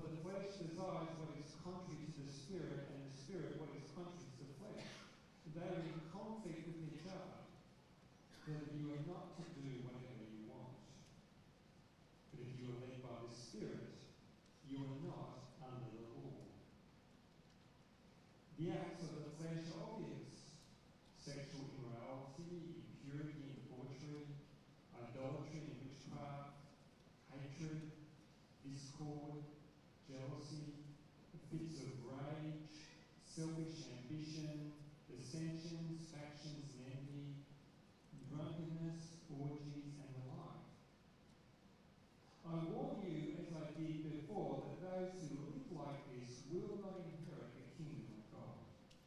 the flesh desires what is contrary to the Spirit, and the Spirit what is contrary to the flesh. They are in conflict with each other, so that you are not to do whatever you want. But if you are led by the Spirit, you are not under the law. The acts of the flesh are obvious: sexual immorality, impurity, debauchery, idolatry and witchcraft, hatred, discord, jealousy, fits of rage, selfish ambition, dissensions, factions and envy, drunkenness, orgies and the like. I warn you, as I did before, that those who live like this will not inherit the kingdom of God.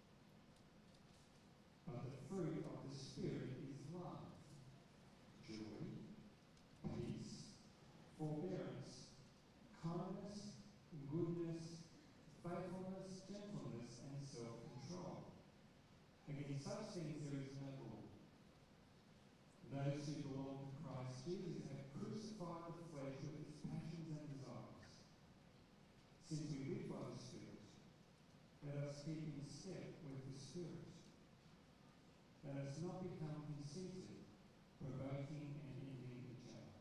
But the fruit of the Spirit is love, joy, peace, forbearance, kindness, goodness, faithfulness, gentleness, and self-control. Against such things there is no law. Those who belong to Christ Jesus have crucified the flesh with its passions and desires. Since we live by the Spirit, let us keep in step with the Spirit. Let us not become conceited, provoking and envying each other.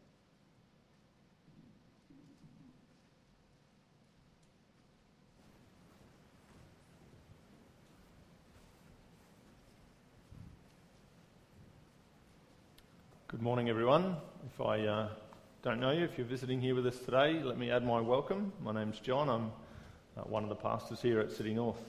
Good morning, everyone. If I don't know you, if you're visiting here with us today, let me add my welcome. My name's John. I'm one of the pastors here at City North.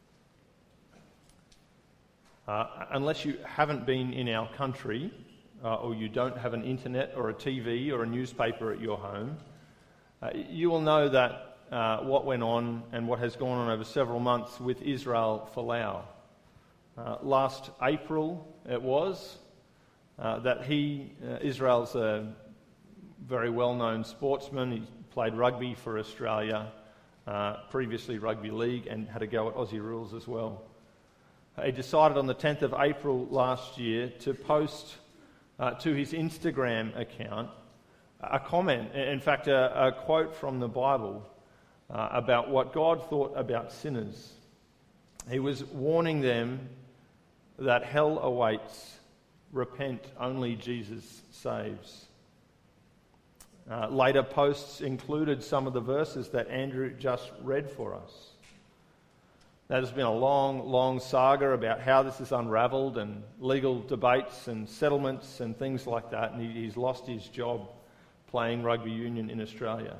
Unless you haven't been in our country, or you don't have an internet or a TV or a newspaper at your home, you will know that what went on and what has gone on over several months with Israel Folau. Last April it was, that Israel's a very well-known sportsman. He played rugby for Australia, previously rugby league, and had a go at Aussie rules as well. He decided on the 10th of April last year to post to his Instagram account a comment, in fact a quote from the Bible about what God thought about sinners. He was warning them that hell awaits. Repent, only Jesus saves. Later posts included some of the verses that Andrew just read for us. There's been a long saga about how this is unravelled, and legal debates and settlements and things like that, and he's lost his job playing rugby union in Australia.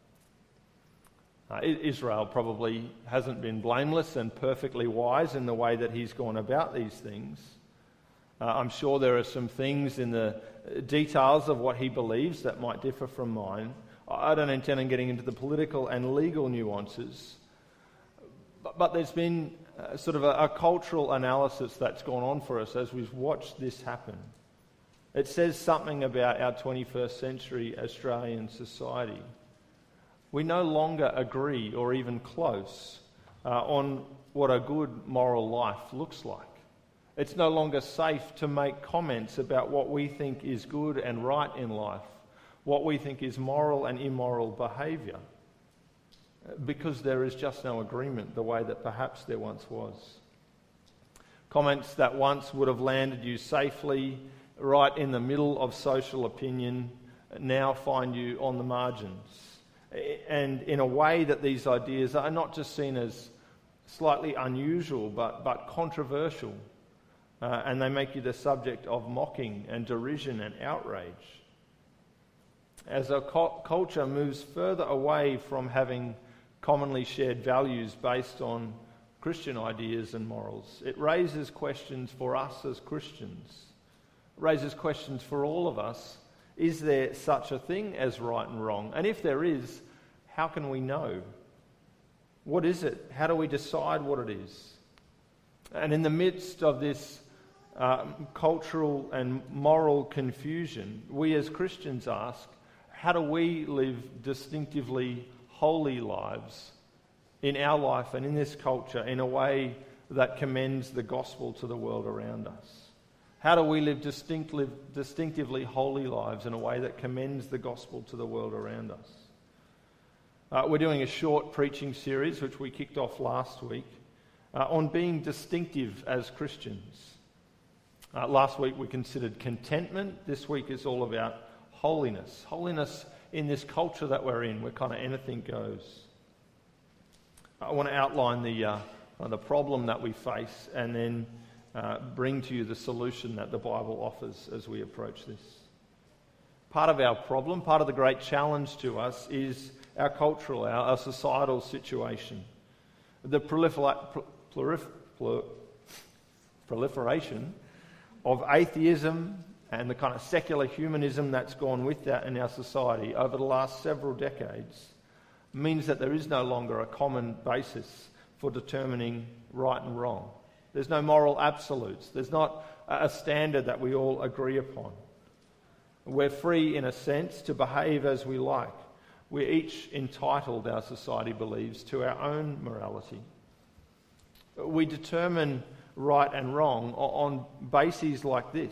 Israel probably hasn't been blameless and perfectly wise in the way that he's gone about these things. I'm sure there are some things in the details of what he believes that might differ from mine. I don't intend on getting into the political and legal nuances, but there's been sort of a cultural analysis that's gone on for us as we've watched this happen. It says something about our 21st century Australian society. We no longer agree, or even close, on what a good moral life looks like. It's no longer safe to make comments about what we think is good and right in life, what we think is moral and immoral behaviour, because there is just no agreement the way that perhaps there once was. Comments that once would have landed you safely right in the middle of social opinion now find you on the margins. And in a way that these ideas are not just seen as slightly unusual but controversial. And they make you the subject of mocking and derision and outrage. As our culture moves further away from having commonly shared values based on Christian ideas and morals, it raises questions for us as Christians. It raises questions for all of us. Is there such a thing as right and wrong? And if there is, how can we know? What is it? How do we decide what it is? And in the midst of this cultural and moral confusion, we as Christians ask, how do we live distinctively holy lives in our life and in this culture in a way that commends the gospel to the world around us? How do we live distinctively holy lives in a way that commends the gospel to the world around us? We're doing a short preaching series, which we kicked off last week, on being distinctive as Christians. Last week we considered contentment. This week is all about holiness. Holiness in this culture that we're in, where kind of anything goes. I want to outline the problem that we face and then bring to you the solution that the Bible offers as we approach this. Part of our problem, part of the great challenge to us is our cultural, our societal situation. The proliferation of atheism and the kind of secular humanism that's gone with that in our society over the last several decades means that there is no longer a common basis for determining right and wrong. There's no moral absolutes. There's not a standard that we all agree upon. We're free, in a sense, to behave as we like. We're each entitled, our society believes, to our own morality. We determine right and wrong on bases like this.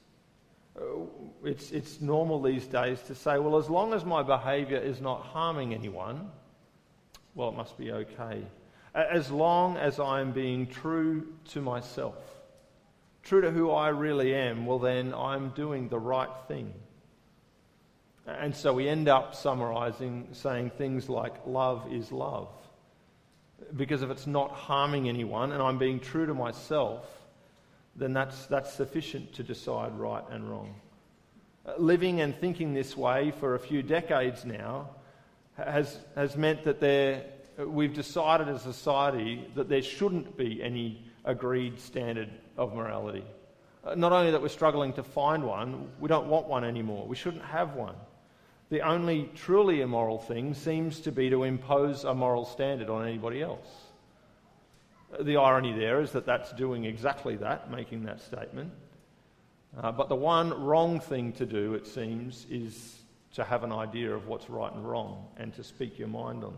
It's normal these days to say, well, as long as my behaviour is not harming anyone, well, it must be okay. As long as I'm being true to myself, true to who I really am, well, then I'm doing the right thing. And so we end up summarising, saying things like, love is love. Because if it's not harming anyone and I'm being true to myself, then that's sufficient to decide right and wrong. Living and thinking this way for a few decades now has meant that we've decided as a society that there shouldn't be any agreed standard of morality. Not only that we're struggling to find one, we don't want one anymore. We shouldn't have one. The only truly immoral thing seems to be to impose a moral standard on anybody else. The irony there is that that's doing exactly that, making that statement. But the one wrong thing to do, it seems, is to have an idea of what's right and wrong and to speak your mind on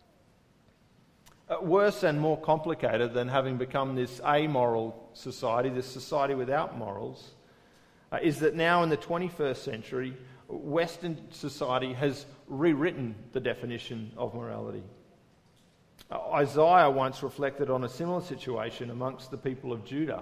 that. Worse and more complicated than having become this amoral society, this society without morals, is that now in the 21st century, Western society has rewritten the definition of morality. Isaiah once reflected on a similar situation amongst the people of Judah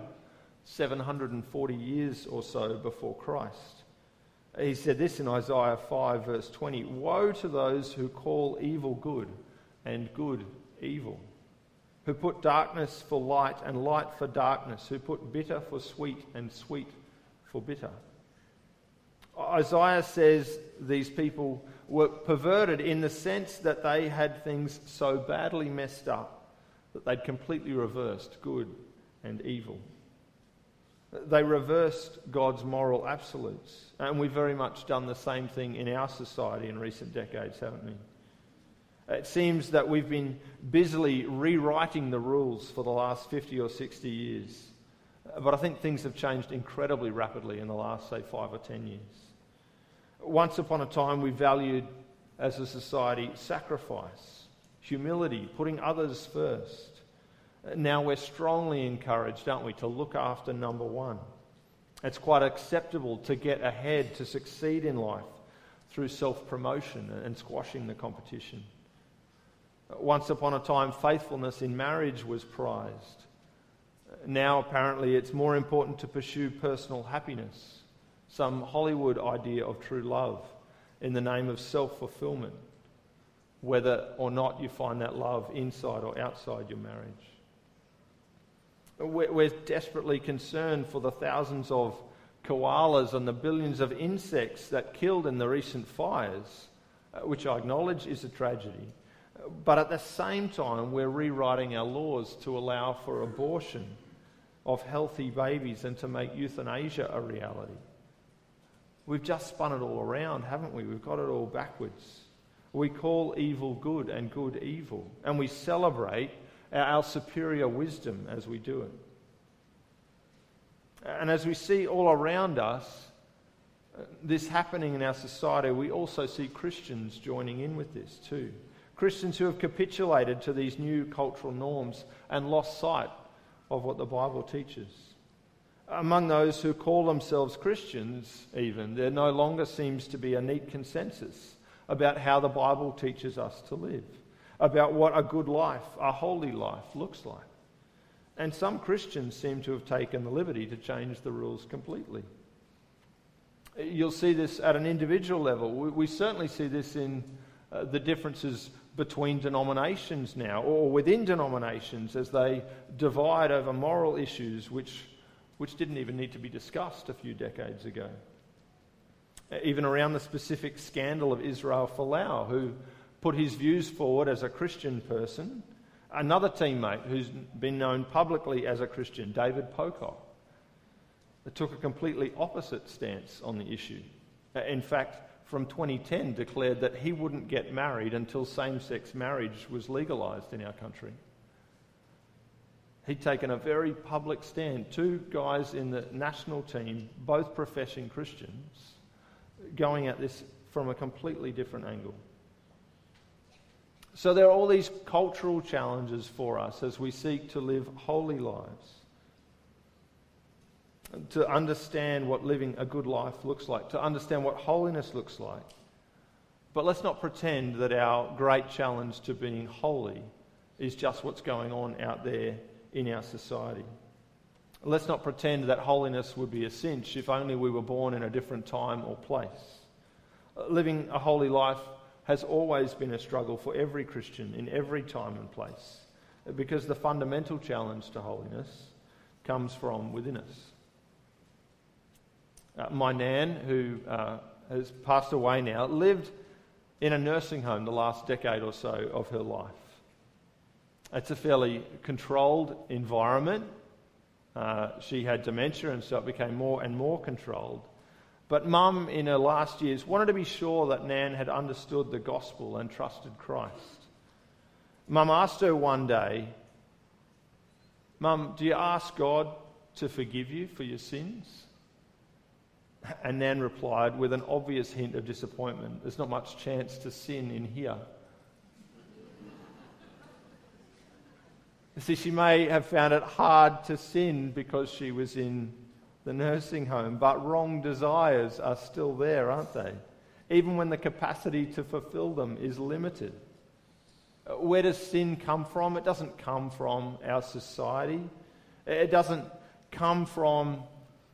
740 years or so before Christ. He said this in Isaiah 5 verse 20, "Woe to those who call evil good and good evil, who put darkness for light and light for darkness, who put bitter for sweet and sweet for bitter." Isaiah says these people were perverted in the sense that they had things so badly messed up that they'd completely reversed good and evil. They reversed God's moral absolutes, and we've very much done the same thing in our society in recent decades, haven't we? It seems that we've been busily rewriting the rules for the last 50 or 60 years. But I think things have changed incredibly rapidly in the last, say, 5 or 10 years. Once upon a time, we valued, as a society, sacrifice, humility, putting others first. Now we're strongly encouraged, aren't we, to look after number one. It's quite acceptable to get ahead, to succeed in life through self-promotion and squashing the competition. Once upon a time, faithfulness in marriage was prized. Now, apparently, it's more important to pursue personal happiness, some Hollywood idea of true love in the name of self-fulfillment, whether or not you find that love inside or outside your marriage. We're desperately concerned for the thousands of koalas and the billions of insects that killed in the recent fires, which I acknowledge is a tragedy. But at the same time, we're rewriting our laws to allow for abortion of healthy babies and to make euthanasia a reality. We've just spun it all around, haven't we? We've got it all backwards. We call evil good and good evil, and we celebrate our superior wisdom as we do it. And as we see all around us this happening in our society, we also see Christians joining in with this too. Christians who have capitulated to these new cultural norms and lost sight of what the Bible teaches. Among those who call themselves Christians even, there no longer seems to be a neat consensus about how the Bible teaches us to live, about what a good life, a holy life, looks like. And some Christians seem to have taken the liberty to change the rules completely. You'll see this at an individual level. We certainly see this in the differences between denominations now, or within denominations, as they divide over moral issues which didn't even need to be discussed a few decades ago. Even around the specific scandal of Israel Folau, who put his views forward as a Christian person. Another teammate who's been known publicly as a Christian, David Pocock, took a completely opposite stance on the issue. In fact, from 2010 declared that he wouldn't get married until same-sex marriage was legalised in our country. He'd taken a very public stand. Two guys in the national team, both professing Christians, going at this from a completely different angle. So there are all these cultural challenges for us as we seek to live holy lives, to understand what living a good life looks like, to understand what holiness looks like. But let's not pretend that our great challenge to being holy is just what's going on out there in our society. Let's not pretend that holiness would be a cinch if only we were born in a different time or place. Living a holy life has always been a struggle for every Christian in every time and place, because the fundamental challenge to holiness comes from within us. My nan, who has passed away now, lived in a nursing home the last decade or so of her life. It's a fairly controlled environment. She had dementia, and so it became more and more controlled. But Mum, in her last years, wanted to be sure that Nan had understood the gospel and trusted Christ. Mum asked her one day, "Mum, do you ask God to forgive you for your sins?" And Nan replied with an obvious hint of disappointment, "There's not much chance to sin in here." You see, she may have found it hard to sin because she was in the nursing home, but wrong desires are still there, aren't they? Even when the capacity to fulfill them is limited. Where does sin come from? It doesn't come from our society. It doesn't come from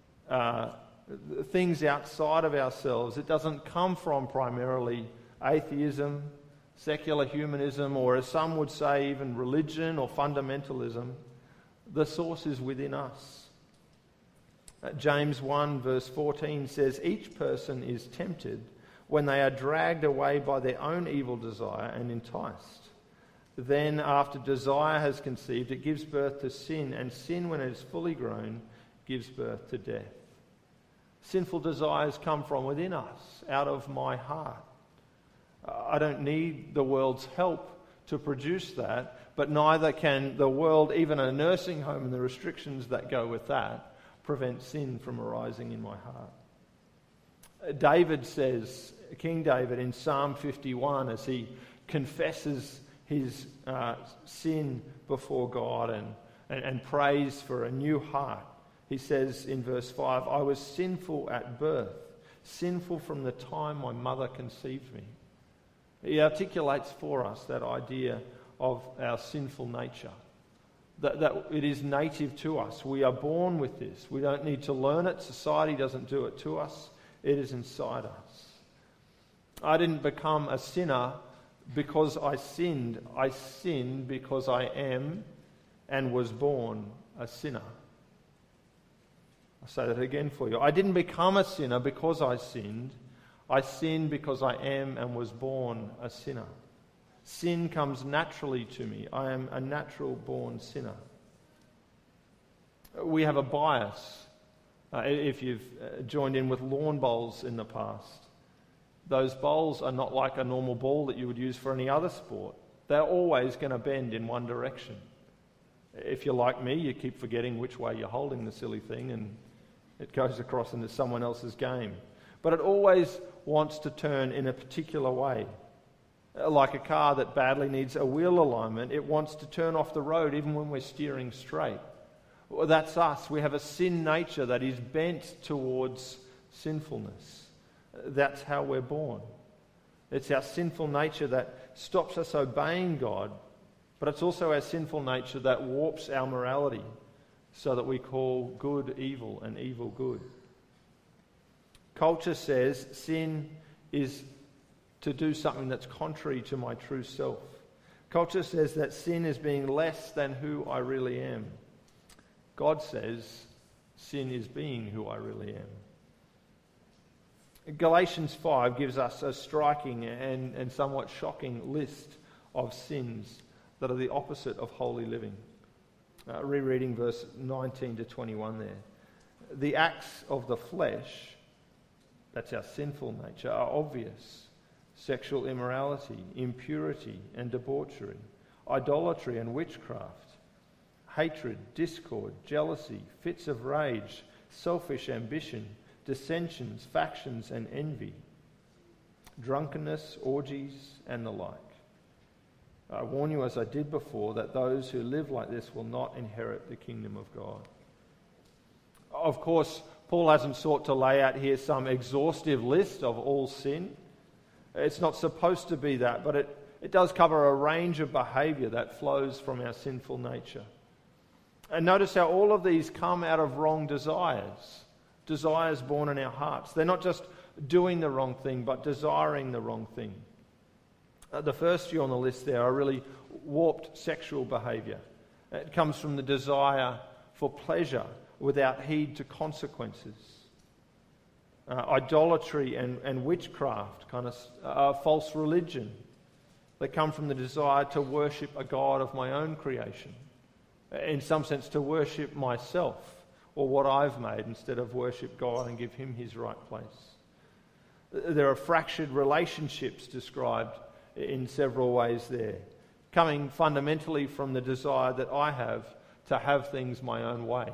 things outside of ourselves. It doesn't come from primarily atheism, secular humanism, or as some would say, even religion or fundamentalism. The source is within us. James 1 verse 14 says, "Each person is tempted when they are dragged away by their own evil desire and enticed. Then after desire has conceived, it gives birth to sin, and sin, when it is fully grown, gives birth to death." Sinful desires come from within us, out of my heart. I don't need the world's help to produce that, but neither can the world, even a nursing home and the restrictions that go with that, prevent sin from arising in my heart. David says, King David in Psalm 51, as he confesses his sin before God and prays for a new heart, he says in verse 5, "I was sinful at birth, sinful from the time my mother conceived me." He articulates for us that idea of our sinful nature. That it is native to us. We are born with this. We don't need to learn it. Society doesn't do it to us. It is inside us. I didn't become a sinner because I sinned. I sinned because I am and was born a sinner. I'll say that again for you. I didn't become a sinner because I sinned. I sinned because I am and was born a sinner. Sin comes naturally to me. I am a natural-born sinner. We have a bias. If you've joined in with lawn bowls in the past, those bowls are not like a normal ball that you would use for any other sport. They're always going to bend in one direction. If you're like me, you keep forgetting which way you're holding the silly thing, and it goes across into someone else's game. But it always wants to turn in a particular way. Like a car that badly needs a wheel alignment, it wants to turn off the road even when we're steering straight. Well, that's us. We have a sin nature that is bent towards sinfulness. That's how we're born. It's our sinful nature that stops us obeying God, but it's also our sinful nature that warps our morality so that we call good evil and evil good. Culture says sin is to do something that's contrary to my true self. Culture says that sin is being less than who I really am. God says sin is being who I really am. Galatians 5 gives us a striking and somewhat shocking list of sins that are the opposite of holy living. Rereading verse 19 to 21 there. The acts of the flesh, that's our sinful nature, are obvious. Sexual immorality, impurity and debauchery, idolatry and witchcraft, hatred, discord, jealousy, fits of rage, selfish ambition, dissensions, factions and envy, drunkenness, orgies and the like. I warn you, as I did before, that those who live like this will not inherit the kingdom of God. Of course, Paul hasn't sought to lay out here some exhaustive list of all sin. It's not supposed to be that, but it does cover a range of behaviour that flows from our sinful nature. And notice how all of these come out of wrong desires. Desires born in our hearts. They're not just doing the wrong thing, but desiring the wrong thing. The first few on the list there are really warped sexual behaviour. It comes from the desire for pleasure without heed to consequences. Idolatry and witchcraft, kind of false religion. They come from the desire to worship a God of my own creation. In some sense, to worship myself or what I've made instead of worship God and give him his right place. There are fractured relationships described in several ways there, coming fundamentally from the desire that I have to have things my own way.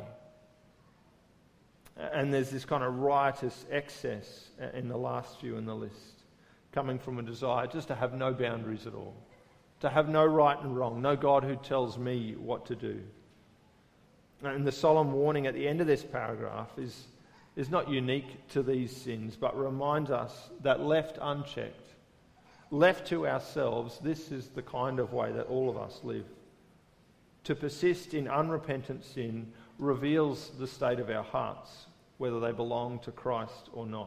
And there's this kind of riotous excess in the last few in the list, coming from a desire just to have no boundaries at all, to have no right and wrong, no God who tells me what to do. And the solemn warning at the end of this paragraph is not unique to these sins, but reminds us that left unchecked, left to ourselves, this is the kind of way that all of us live. To persist in unrepentant sin reveals the state of our hearts, whether they belong to Christ or not.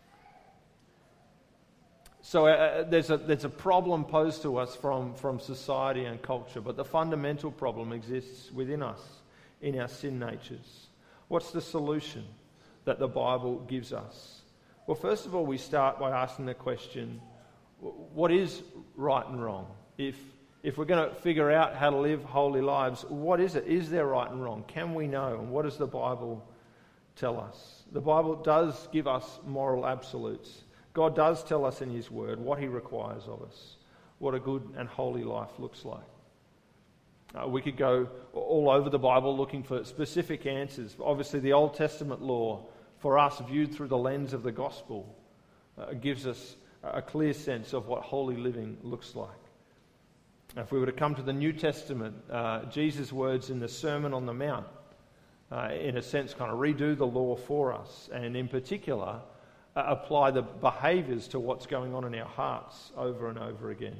So there's a problem posed to us from society and culture, but the fundamental problem exists within us, in our sin natures. What's the solution that the Bible gives us? Well, first of all, we start by asking the question, what is right and wrong? If we're going to figure out how to live holy lives, what is it? Is there right and wrong? Can we know? And what does the Bible tell us? The Bible does give us moral absolutes. God does tell us in his word what he requires of us, what a good and holy life looks like. We could go all over the Bible looking for specific answers. Obviously, the Old Testament law, for us viewed through the lens of the gospel, gives us a clear sense of what holy living looks like. If we were to come to the New Testament, Jesus' words in the Sermon on the Mount, in a sense, kind of redo the law for us, and in particular, apply the behaviours to what's going on in our hearts over and over again.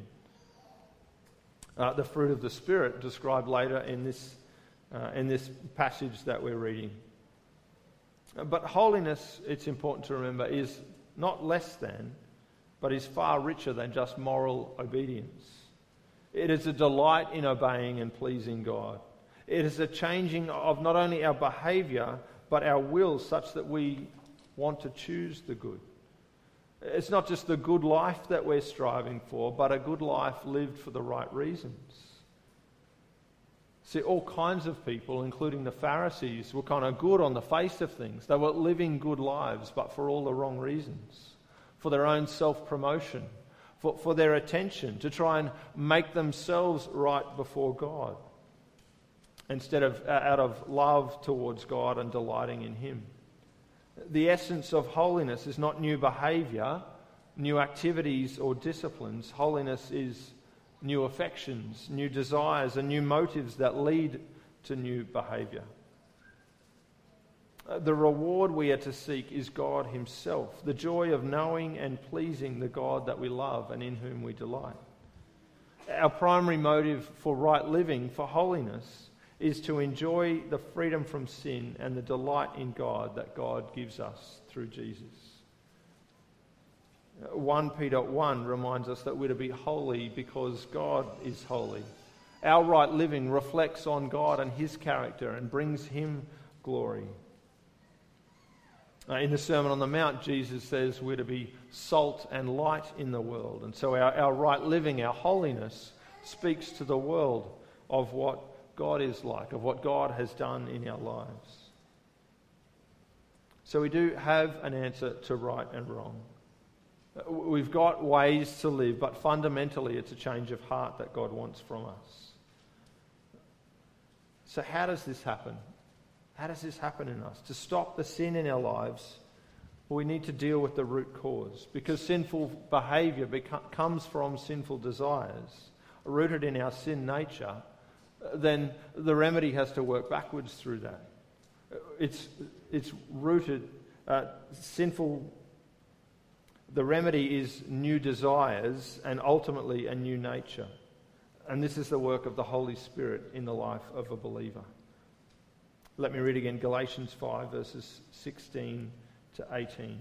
The fruit of the Spirit described later in this passage that we're reading. But holiness, it's important to remember, is not less than, but is far richer than just moral obedience. It is a delight in obeying and pleasing God. It is a changing of not only our behaviour, but our will, such that we want to choose the good. It's not just the good life that we're striving for, but a good life lived for the right reasons. See, all kinds of people, including the Pharisees, were kind of good on the face of things. They were living good lives, but for all the wrong reasons. For their own self-promotion, for their attention, to try and make themselves right before God, instead of out of love towards God and delighting in him. The essence of holiness is not new behaviour, new activities or disciplines. Holiness is new affections, new desires and new motives that lead to new behaviour. The reward we are to seek is God himself, the joy of knowing and pleasing the God that we love and in whom we delight. Our primary motive for right living, for holiness, is to enjoy the freedom from sin and the delight in God that God gives us through Jesus. 1 Peter 1 reminds us that we're to be holy because God is holy. Our right living reflects on God and his character and brings him glory. In the Sermon on the Mount, Jesus says we're to be salt and light in the world. And so our right living, our holiness, speaks to the world of what God is like, of what God has done in our lives. So we do have an answer to right and wrong. We've got ways to live, but fundamentally it's a change of heart that God wants from us. So how does this happen? How does this happen in us? To stop the sin in our lives, we need to deal with the root cause. Because sinful behaviour comes from sinful desires, rooted in our sin nature, then the remedy has to work backwards through that. It's rooted, sinful. The remedy is new desires and ultimately a new nature. And this is the work of the Holy Spirit in the life of a believer. Let me read again Galatians 5 verses 16 to 18.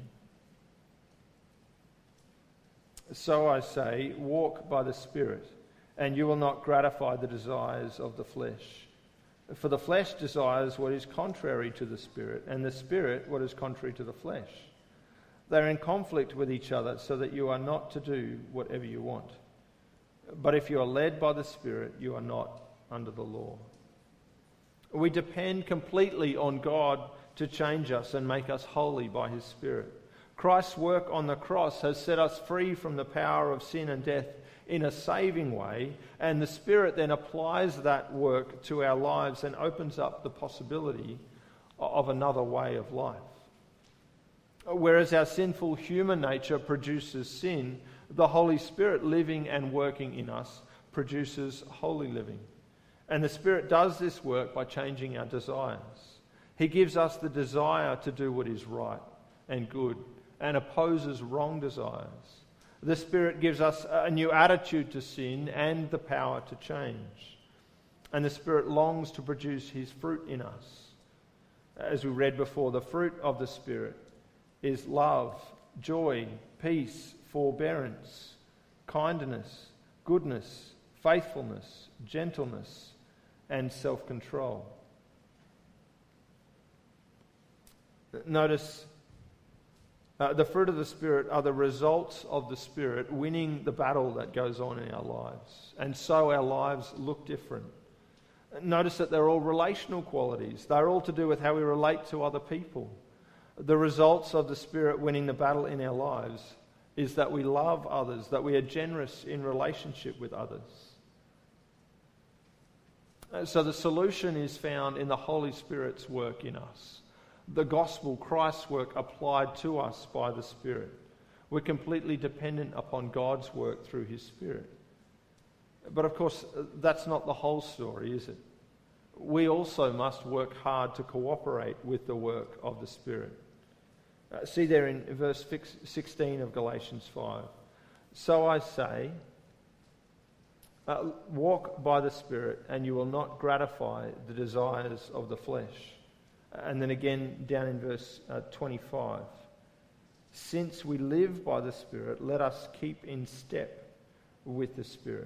So I say, walk by the Spirit, and you will not gratify the desires of the flesh. For the flesh desires what is contrary to the Spirit, and the Spirit what is contrary to the flesh. They're in conflict with each other, so that you are not to do whatever you want. But if you are led by the Spirit, you are not under the law. We depend completely on God to change us and make us holy by his Spirit. Christ's work on the cross has set us free from the power of sin and death in a saving way, and the Spirit then applies that work to our lives and opens up the possibility of another way of life. Whereas our sinful human nature produces sin, the Holy Spirit living and working in us produces holy living. And the Spirit does this work by changing our desires. He gives us the desire to do what is right and good and opposes wrong desires. The Spirit gives us a new attitude to sin and the power to change. And the Spirit longs to produce his fruit in us. As we read before, the fruit of the Spirit is love, joy, peace, forbearance, kindness, goodness, faithfulness, gentleness, and self-control. Notice the fruit of the Spirit are the results of the Spirit winning the battle that goes on in our lives. And so our lives look different. Notice that they're all relational qualities. They're all to do with how we relate to other people. The results of the Spirit winning the battle in our lives is that we love others, that we are generous in relationship with others. So the solution is found in the Holy Spirit's work in us. The gospel, Christ's work applied to us by the Spirit. We're completely dependent upon God's work through his Spirit. But of course, that's not the whole story, is it? We also must work hard to cooperate with the work of the Spirit. See there in verse 16 of Galatians 5. So I say, walk by the Spirit, and you will not gratify the desires of the flesh. And then again down in verse 25. Since we live by the Spirit, let us keep in step with the Spirit.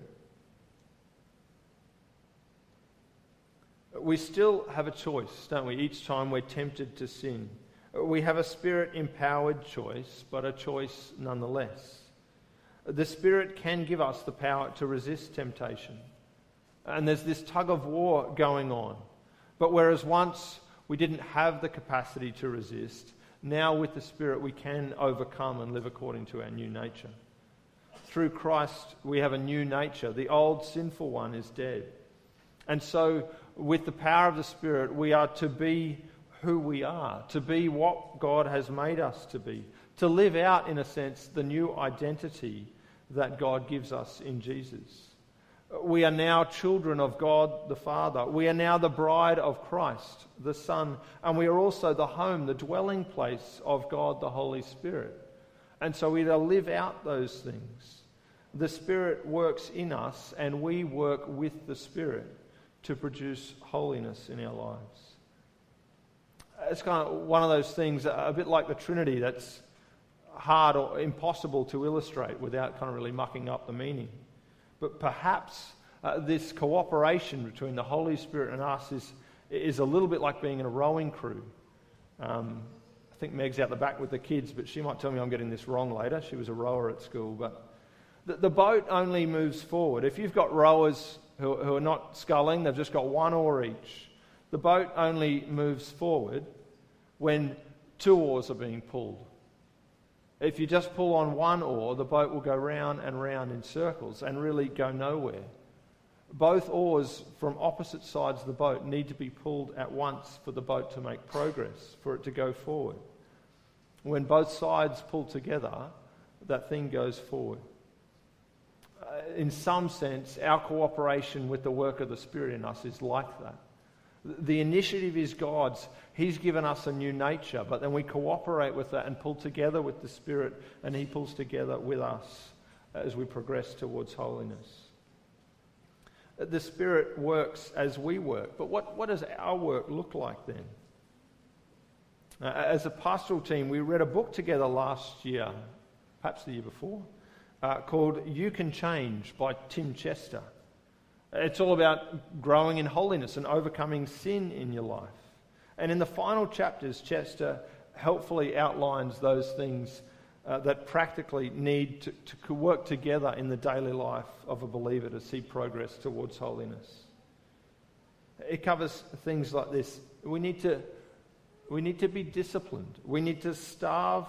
We still have a choice, don't we, each time we're tempted to sin. We have a Spirit-empowered choice, but a choice nonetheless. The Spirit can give us the power to resist temptation. And there's this tug of war going on. But whereas once we didn't have the capacity to resist, now with the Spirit we can overcome and live according to our new nature. Through Christ we have a new nature. The old sinful one is dead. And so with the power of the Spirit we are to be who we are, to be what God has made us to be, to live out, in a sense, the new identity that God gives us in Jesus. We are now children of God the Father. We are now the bride of Christ, the Son, and we are also the home, the dwelling place of God the Holy Spirit. And so we are to live out those things. The Spirit works in us, and we work with the Spirit to produce holiness in our lives. It's kind of one of those things, a bit like the Trinity, that's hard or impossible to illustrate without kind of really mucking up the meaning. But perhaps this cooperation between the Holy Spirit and us is a little bit like being in a rowing crew. I think Meg's out the back with the kids, but she might tell me I'm getting this wrong later. She was a rower at school. But the boat only moves forward. If you've got rowers who are not sculling, they've just got one oar each. The boat only moves forward when two oars are being pulled. If you just pull on one oar, the boat will go round and round in circles and really go nowhere. Both oars from opposite sides of the boat need to be pulled at once for the boat to make progress, for it to go forward. When both sides pull together, that thing goes forward. In some sense, our cooperation with the work of the Spirit in us is like that. The initiative is God's. He's given us a new nature, but then we cooperate with that and pull together with the Spirit, and He pulls together with us as we progress towards holiness. The Spirit works as we work, but what does our work look like then? As a pastoral team, we read a book together last year, perhaps the year before, called You Can Change by Tim Chester. It's all about growing in holiness and overcoming sin in your life. And in the final chapters, Chester helpfully outlines those things that practically need to work together in the daily life of a believer to see progress towards holiness. It covers things like this. We need to be disciplined. We need to starve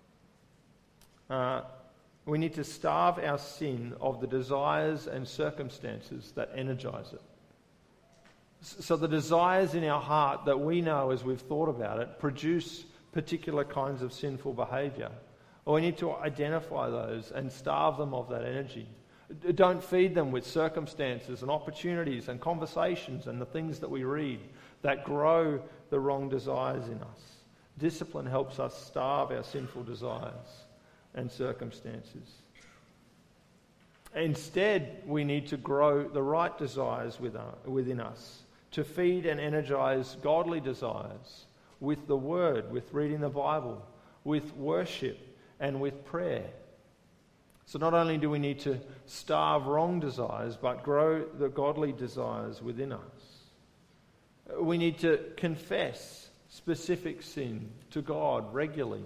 our sin of the desires and circumstances that energize it. So the desires in our heart that we know as we've thought about it produce particular kinds of sinful behaviour. Or we need to identify those and starve them of that energy. Don't feed them with circumstances and opportunities and conversations and the things that we read that grow the wrong desires in us. Discipline helps us starve our sinful desires and circumstances. Instead, we need to grow the right desires within us, to feed and energize godly desires with the Word, with reading the Bible, with worship, and with prayer. So not only do we need to starve wrong desires, but grow the godly desires within us. We need to confess specific sin to God regularly.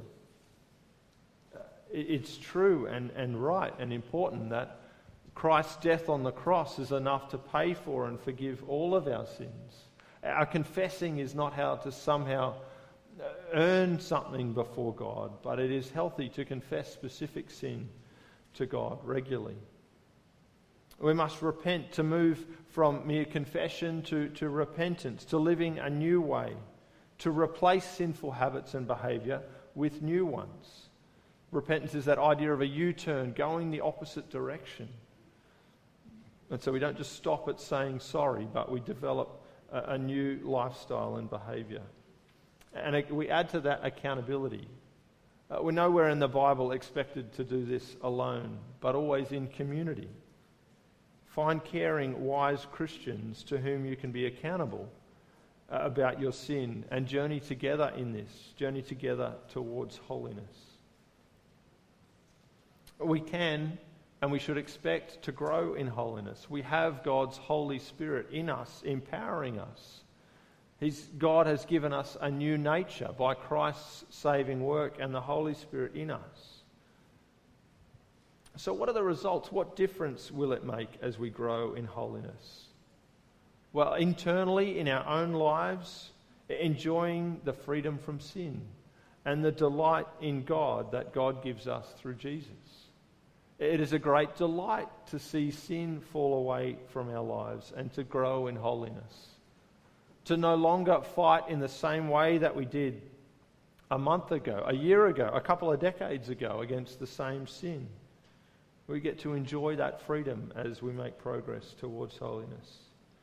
It's true and right and important that Christ's death on the cross is enough to pay for and forgive all of our sins. Our confessing is not how to somehow earn something before God, but it is healthy to confess specific sin to God regularly. We must repent, to move from mere confession to repentance, to living a new way, to replace sinful habits and behaviour with new ones. Repentance is that idea of a U-turn, going the opposite direction. And so we don't just stop at saying sorry, but we develop a new lifestyle and behaviour. And we add to that accountability. We're nowhere in the Bible expected to do this alone, but always in community. Find caring, wise Christians to whom you can be accountable about your sin and journey together in this, journey together towards holiness. We can and we should expect to grow in holiness. We have God's Holy Spirit in us, empowering us. God has given us a new nature by Christ's saving work and the Holy Spirit in us. So what are the results? What difference will it make as we grow in holiness? Well, internally in our own lives, enjoying the freedom from sin and the delight in God that God gives us through Jesus. It is a great delight to see sin fall away from our lives and to grow in holiness. To no longer fight in the same way that we did a month ago, a year ago, a couple of decades ago against the same sin. We get to enjoy that freedom as we make progress towards holiness.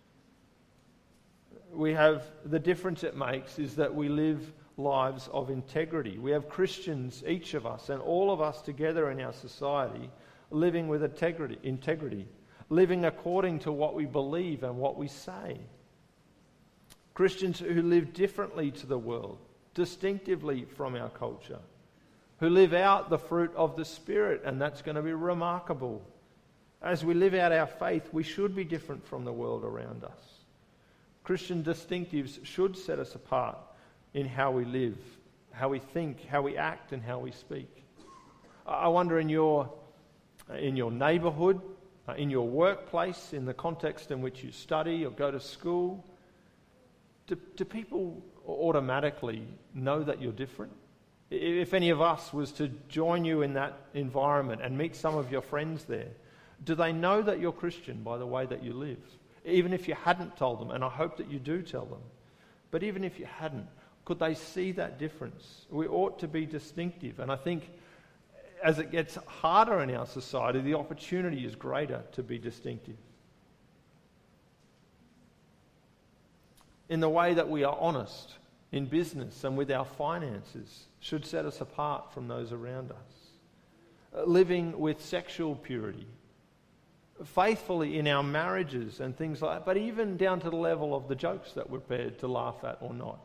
The difference it makes is that we live lives of integrity. We have Christians, each of us, and all of us together in our society, living with integrity, living according to what we believe and what we say. Christians who live differently to the world, distinctively from our culture, who live out the fruit of the Spirit, and that's going to be remarkable. As we live out our faith, we should be different from the world around us. Christian distinctives should set us apart in how we live, how we think, how we act, and how we speak. I wonder in your neighbourhood, in your workplace, in the context in which you study or go to school, do people automatically know that you're different? If any of us was to join you in that environment and meet some of your friends there, do they know that you're Christian by the way that you live? Even if you hadn't told them, and I hope that you do tell them. But even if you hadn't, could they see that difference? We ought to be distinctive. And I think as it gets harder in our society, the opportunity is greater to be distinctive. In the way that we are honest in business and with our finances should set us apart from those around us. Living with sexual purity, faithfully in our marriages and things like that, but even down to the level of the jokes that we're prepared to laugh at or not.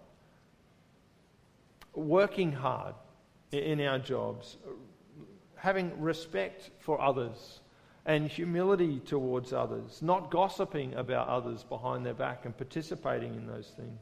Working hard in our jobs, having respect for others and humility towards others, not gossiping about others behind their back and participating in those things.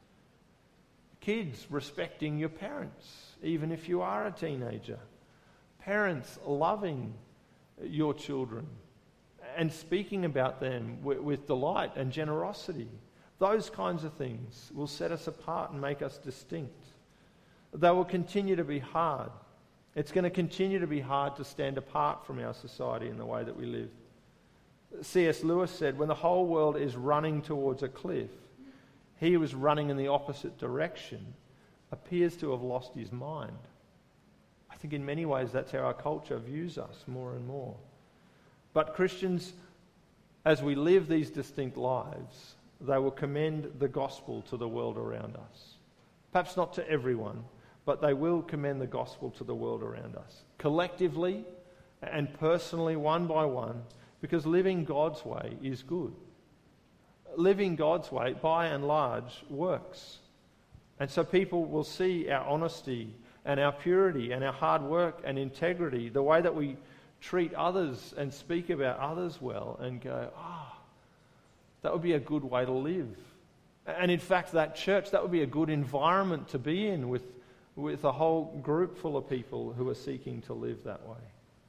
Kids, respecting your parents, even if you are a teenager. Parents, loving your children and speaking about them with delight and generosity. Those kinds of things will set us apart and make us distinct. They will continue to be hard. It's going to continue to be hard to stand apart from our society in the way that we live. C.S. Lewis said, when the whole world is running towards a cliff, he who is running in the opposite direction appears to have lost his mind. I think in many ways that's how our culture views us more and more. But Christians, as we live these distinct lives, they will commend the gospel to the world around us. Perhaps not to everyone, but they will commend the gospel to the world around us. Collectively and personally, one by one, because living God's way is good. Living God's way, by and large, works. And so people will see our honesty and our purity and our hard work and integrity, the way that we treat others and speak about others well, and go, that would be a good way to live. And in fact, that church, that would be a good environment to be in with a whole group full of people who are seeking to live that way.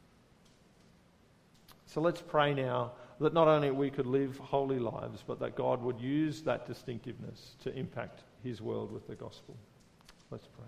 So let's pray now that not only we could live holy lives, but that God would use that distinctiveness to impact his world with the gospel. Let's pray.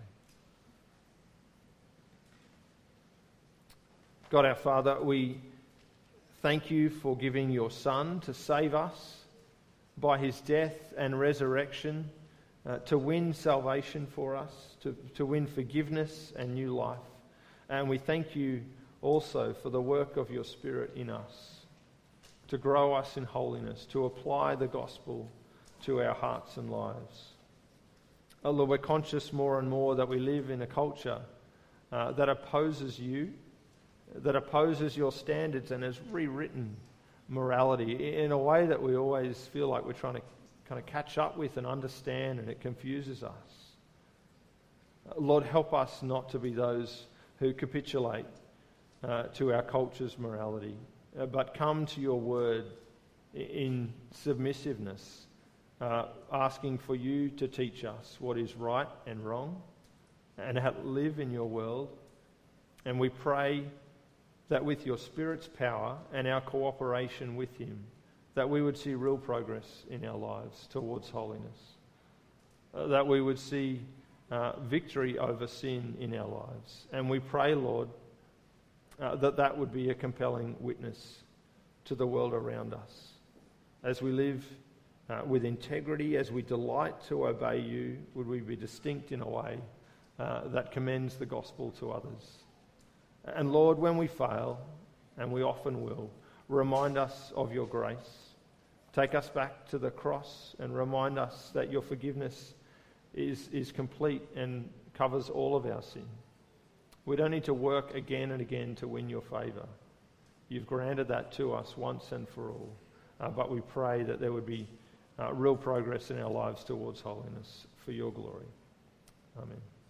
God our Father, we thank you for giving your Son to save us by his death and resurrection, to win salvation for us, to win forgiveness and new life. And we thank you also for the work of your Spirit in us, to grow us in holiness, to apply the gospel to our hearts and lives. Oh Lord, we're conscious more and more that we live in a culture that opposes you, that opposes your standards and has rewritten morality in a way that we always feel like we're trying to kind of catch up with and understand, and it confuses us. Lord, help us not to be those who capitulate to our culture's morality, but come to your word in submissiveness, asking for you to teach us what is right and wrong and how to live in your world. And we pray that with your Spirit's power and our cooperation with him, that we would see real progress in our lives towards holiness, that we would see victory over sin in our lives. And we pray, Lord, that would be a compelling witness to the world around us. As we live with integrity, as we delight to obey you, would we be distinct in a way that commends the gospel to others. And Lord, when we fail, and we often will. Remind us of your grace. Take us back to the cross and remind us that your forgiveness is complete and covers all of our sin. We don't need to work again and again to win your favour. You've granted that to us once and for all. But we pray that there would be real progress in our lives towards holiness for your glory. Amen.